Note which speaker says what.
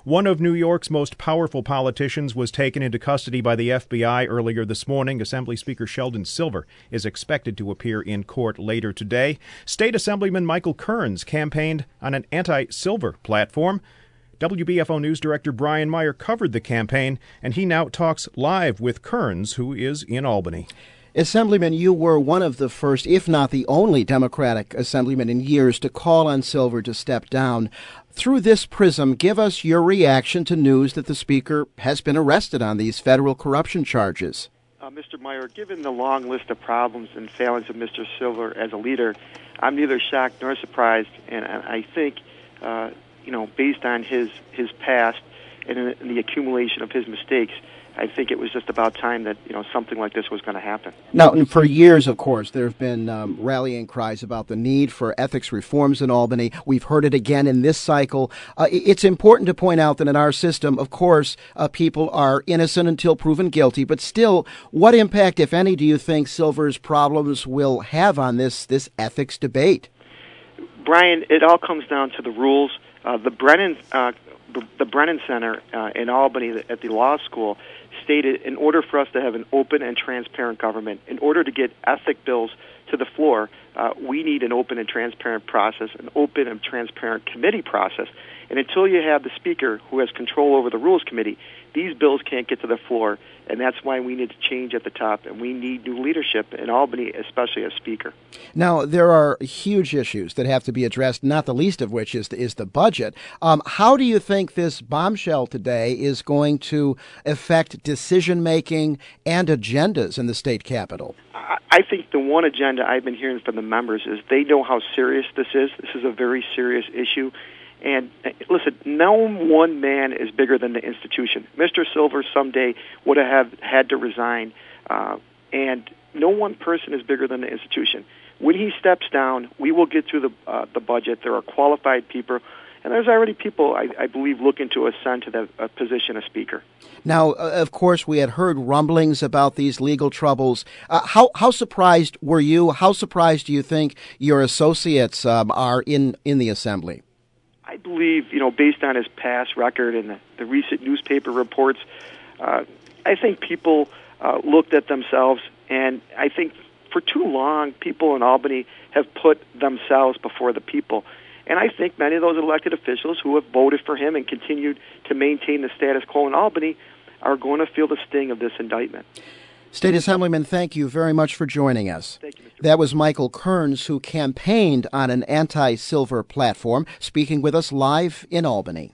Speaker 1: One of New York's most powerful politicians was taken into custody by the FBI earlier this morning. Assembly Speaker Sheldon Silver is expected to appear in court later today. State Assemblyman Michael Kearns campaigned on an anti-Silver platform. WBFO News Director Brian Meyer covered the campaign, and he now talks live with Kearns, who is in Albany.
Speaker 2: Assemblyman, you were one of the first, if not the only, Democratic assemblyman in years to call on Silver to step down. Through this prism, give us your reaction to news that the Speaker has been arrested on these federal corruption charges.
Speaker 3: Mr. Meyer, given the long list of problems and failings of Mr. Silver as a leader, I'm neither shocked nor surprised, and I think, based on his past and the accumulation of his mistakes, I think it was just about time that something like this was going to happen.
Speaker 2: Now, for years, of course, there have been rallying cries about the need for ethics reforms in Albany. We've heard it again in this cycle. It's important to point out that in our system, of course, people are innocent until proven guilty. But still, what impact, if any, do you think Silver's problems will have on this ethics debate?
Speaker 3: Brian, it all comes down to the rules. The Brennan Center in Albany at the law school stated in order for us to have an open and transparent government, in order to get ethic bills to the floor, we need an open and transparent process, an open and transparent committee process. And until you have the Speaker who has control over the Rules Committee, these bills can't get to the floor, and that's why we need to change at the top, and we need new leadership in Albany, especially as Speaker.
Speaker 2: Now, there are huge issues that have to be addressed, not the least of which is the budget. How do you think this bombshell today is going to affect decision-making and agendas in the state capitol?
Speaker 3: I think the one agenda I've been hearing from the members is they know how serious this is. This is a very serious issue. And listen, no one man is bigger than the institution. Mr. Silver someday would have had to resign, and no one person is bigger than the institution. When he steps down, we will get through the budget. There are qualified people, and there's already people, I believe, looking to ascend to the position of Speaker.
Speaker 2: Now, of course, we had heard rumblings about these legal troubles. How surprised were you? How surprised do you think your associates are in the Assembly?
Speaker 3: I believe, based on his past record and the recent newspaper reports, I think people looked at themselves, and I think for too long, people in Albany have put themselves before the people. And I think many of those elected officials who have voted for him and continued to maintain the status quo in Albany are going to feel the sting of this indictment.
Speaker 2: State Assemblyman, thank you very much for joining us.
Speaker 3: Thank you, Mr.
Speaker 2: That was Michael Kearns, who campaigned on an anti-Silver platform, speaking with us live in Albany.